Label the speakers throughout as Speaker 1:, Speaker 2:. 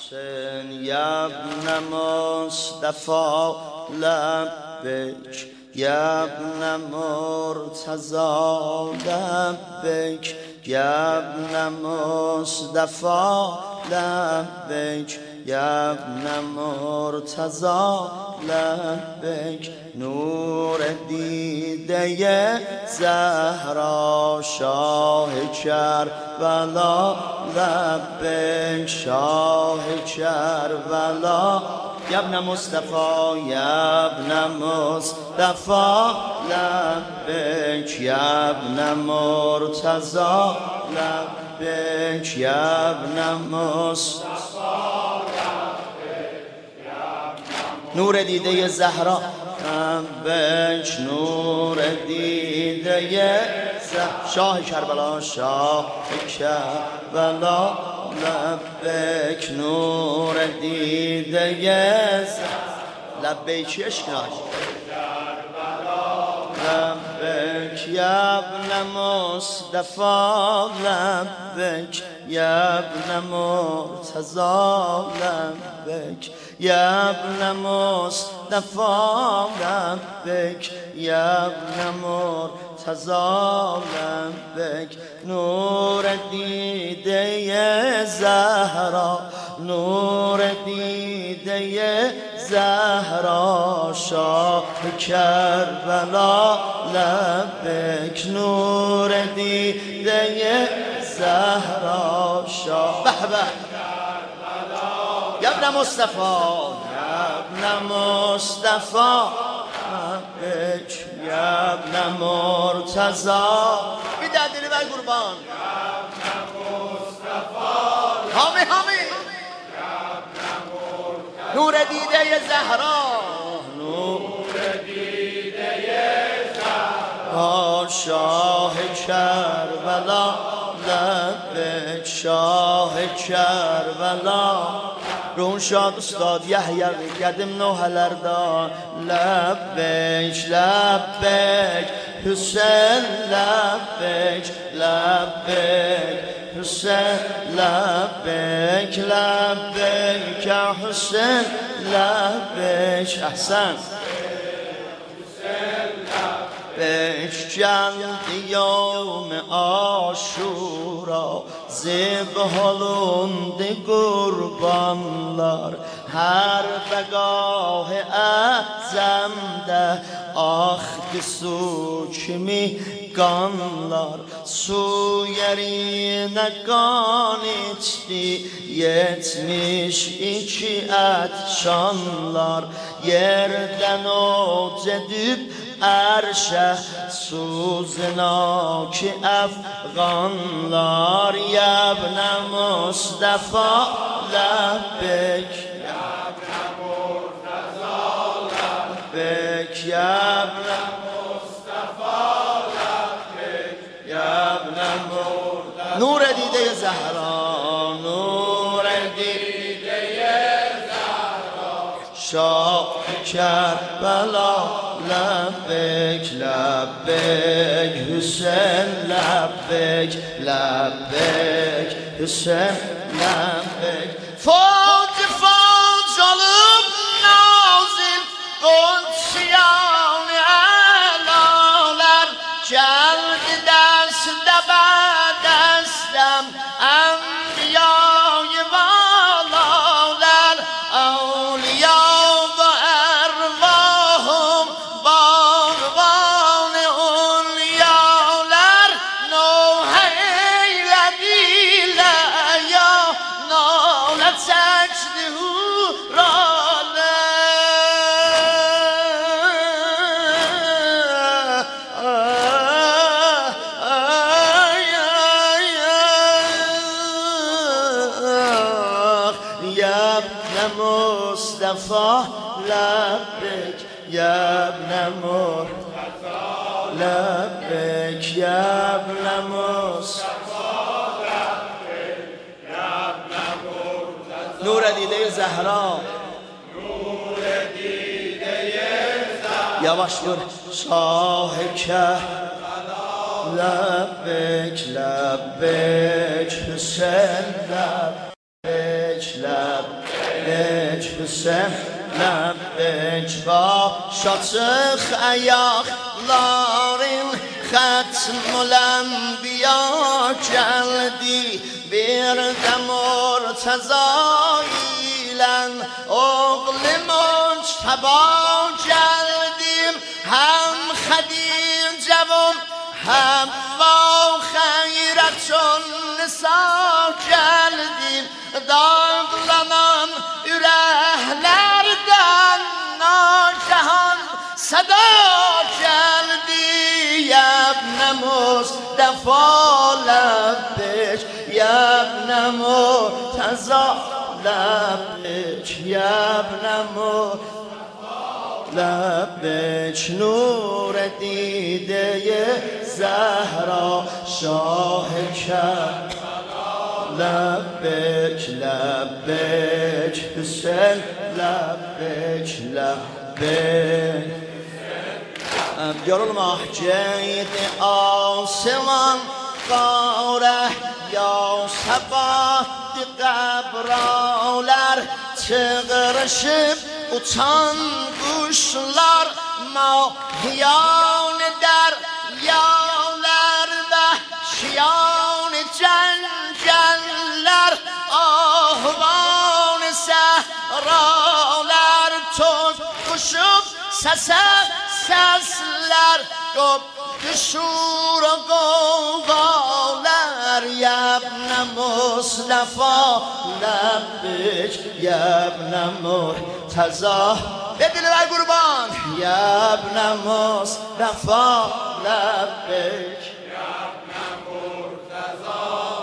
Speaker 1: حسین یا ابن مصطفی لبیک یا ابن مرتضی لبیک یا ابن مصطفی لبیک یا ابن مرتضی لبیک نور دیده زهرا شاه کربلا لبیک شاه کربلا یا ابن مصطفی یا ابن مصطفی لبیک یا ابن مرتضی لبیک یا ابن مصطفی نور دیده زهرا لبیک نور دیده شاه کربلا شاه کربلا لبیک نور دیده لبیک اشکاش لبیک یا ابن مصطفی لبیک یا ابن مرتضی لبیک یا ابن مصطفی لبیک یا ابن مرتضی لبیک نور دیده زهرا نور دیده زهرا شاه کربلا لبیک نور دیده زهرا شاه به یا ابن مصطفی یا ابن مصطفی لبیک یا ابن مرتضی بیده دلی بر قربان یا ابن مصطفی حامی حامی نور دیده زهرا نور دیده زهرا شاه کربلا لبیک شاه کربلا رون شاد استاد یحیی قدم نوحلردا لبیک لبیک حسین لبیک لبیک حسین لبیک لبیک حسین لبیک احسن لبیک جلد یوم عاشورا ذبح olundu qurbanlar her bəqah əzəmdə axdı su kimi qanlar su yerinə qan içdi 72 ətşanlar yerdən oc edib ərşə suznak əfqanlar ya ابن مصطفی لبیک یا ابن مرتضی لبیک یا ابن مصطفی لبیک یا ابن مرتضی نور دیده زهرا نور دیده زهرا شاه کربلا لبیک لبیک حسین لبیک لبیک حسین لبیک فوج فوج olup nazil قدسیان اعلاler geldi deste بدستم انبیای والاler اولیا و ارواحم باغبان اولیاler نوح eylediler ya nalet çekdi مصطفى لبيك يا ابن مرتضى لبيك يا ابن مصطفى لبيك يا ابن مرتضى نور دیده زهرا نور دیده زهرا yavaş vur شاه کربلا لبيك لبيك حسين لبيك لبک حسین لبک با شاتخ ayakların ختم الانبیا geldi bir de Murtaza ile oğlu Mujteba geldim hem Hadice ve Havva hayratun nisa geldim dağlanan yüreklerden nacahan sada geldi yabne Mustafa lebbek yabne Murtaza lebbek yabne Mustafa lebbek nur دیده زهرا شاه کربلا لبک لبک حسین لبک لبک yorulma ceydi asıman qare ya sabahdi qabralar çığırışıp uçan kuşlar mahiyan deryalar ve şiyan cengeller ahvan sehralar toz kuşup sesler koptu şur gogalar yabne Mustafa lebbek yabne Murtaza bedeli ver kurban yabne Mustafa lebbek yabne Murtaza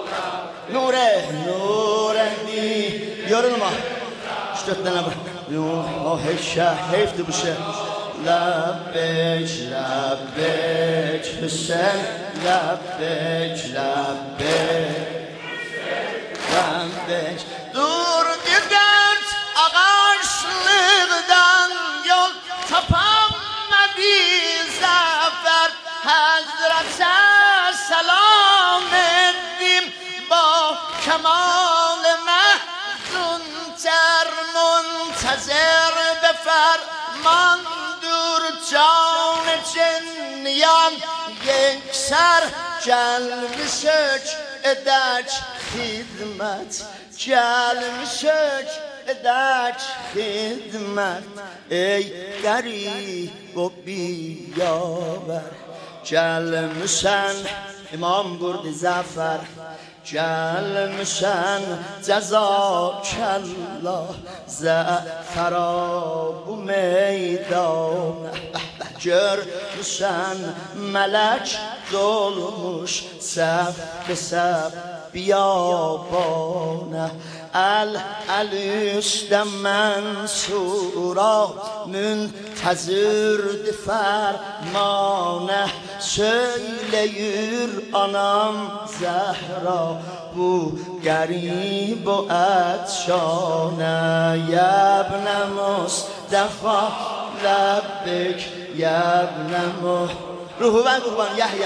Speaker 1: nure di yorulma şu dört tane bırak oh heyfti bu şey لبک لبک حسین لبک لبک dur gidert ağaçlıktan yol tapamadı zafer Hazrete selam ettim ba kemal mehdun ter muntazir be ferman can cenyan yekser gelmişek edek hizmet gelmişek edek hizmet ey garib o biyaver gelmişen imam gurdi zafer gelmişen cezakallah zefera bu meydan görmüşen melek dolmuş sef be sef biyabane el üstte mensurat müntezirdi fermane söyleyir anam Zehra bu garib و اتشانه یبن مصطفى لبک یبن روحو من قربان یحیی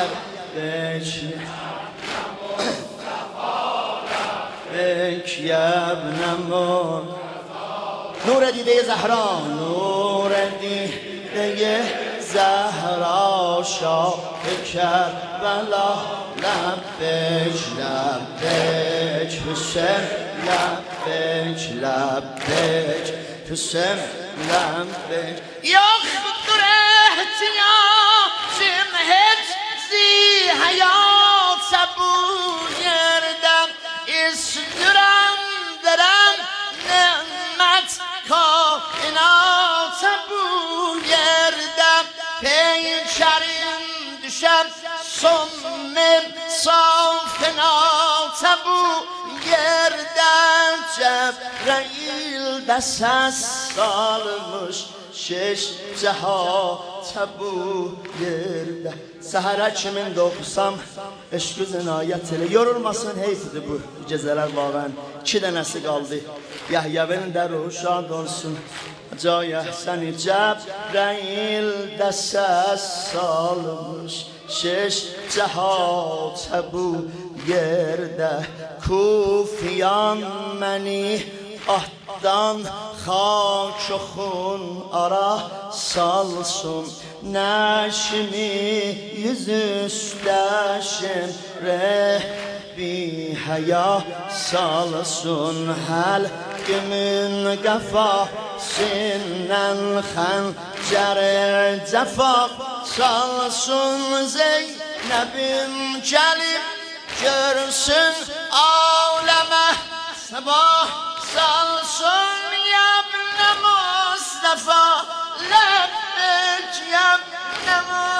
Speaker 1: لبک یبن نور دیده زهرا نور دیده زهرا شاه کربلا لبک لبک حسین لبک لبک حسین لبک یخدر احتیاجم هیچ زی حیات بویردم استرم درم نعمت کائنات بویردم پیکریم düşem sommem safenat bu yerden Cebrail de ses salmış şeş cehat bu yerde sehara kimin okusam eşk-ü zinayet ile yorulmasın heyfdi bu geceler varan 2 dənəsi kaldı Yahyavenin de ruhu şad olsun Caya seni Cebrail de ses salmış şeş cehat bu yerde Kufiyan məni ahdan خاک و خون ara salsın neşmi yüzüstə şemre bir haya salsın halkımın kafasından xəncər cefa salsın Zeynəbim gəlib görsün aleme sabah salsın ya ibn Mustafa lebbek ya ibn Mustafa